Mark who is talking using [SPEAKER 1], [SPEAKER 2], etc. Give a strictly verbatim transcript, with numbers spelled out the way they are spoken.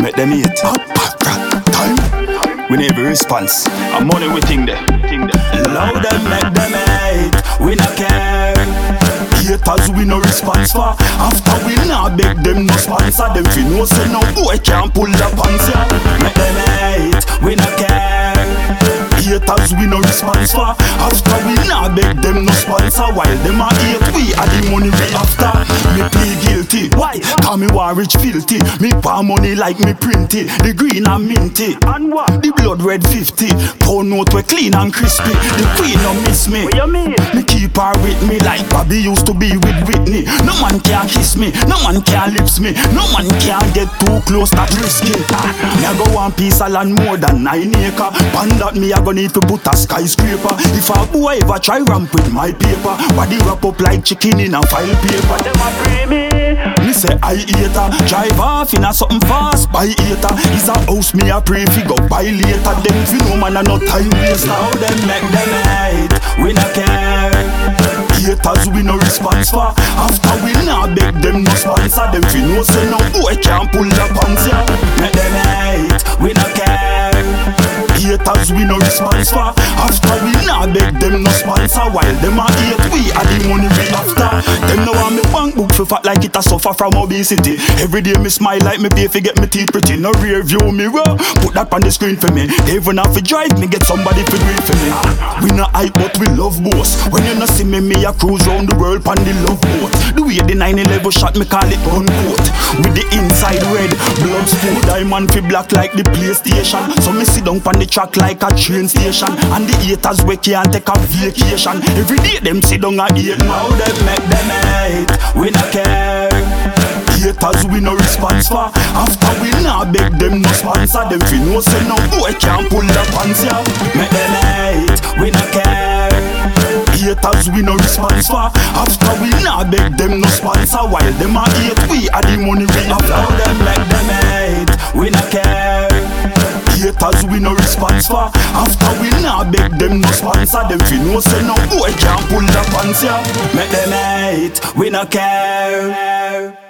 [SPEAKER 1] make them eat. Time. We need a response. And money we think there. Loud them, make them hate. We not care. Haters we no response for. After we not beg them no sponsor. Them fi know say no boy can't pull the pants ya. Make them hate. We not care. Haters we no response for. After we not beg them no sponsor. While them a hate we are the money we after. Me play guilty. Why? Cause me war rich filthy. Me pour money like me printy. The green and minty. And what? The blood red fifty. Pound note we clean and crispy. The queen no miss me. What you mean? Me keep her with me like Bobby used to be with Whitney. No man can kiss me. No man can lips me. No man can get too close, that risky. Me a go one piece of land more than nine acre. Pan that me a go need to put a skyscraper. If a boy ever try ramp with my paper, body wrap up like chicken in a file paper. Them a free me. Me say I hater. Drive off in a something fast by hater. Is a house me a pray fi go buy later. Them fi no man a no time waste. Now them make them hate. We not care. Haters we no response for. After we not beg them no sponsor. Them fi know say no boy can't pull the pants ya. Make them hate. We not care. Haters we no response for. After we not beg them no sponsor. While them a hate we are the money we after. Them know want me bank book fi fat like it a suffer from obesity. Every day me smile like me pay fi get me teeth pretty. No rear view mirror, put that on the screen for me. They even have to drive me, get somebody fi do it for me. We not hype but we love boast. When you not see me, me a cruise round the world pon the love boat. The way the nine eleven shot me call it unquote. With the inside red, blood sport. Diamond fi black like the PlayStation. So me sit down pon the track like a train station. And the haters we can't take a vacation. Every day them sit down a hate. Now them make them hate. We not care. Haters we no response for. After we not beg them no sponsor. Them fi know say no boy can't pull the pants ya. Make them hate. We not care. Haters we no response for. After we not beg them no sponsor. While them a hate we are the money we after. Them make them hate. We not care. Haters we no response for. After we not beg them no sponsor. Them fi know say no boy can't pull the pants ya. Make them hate. We not care.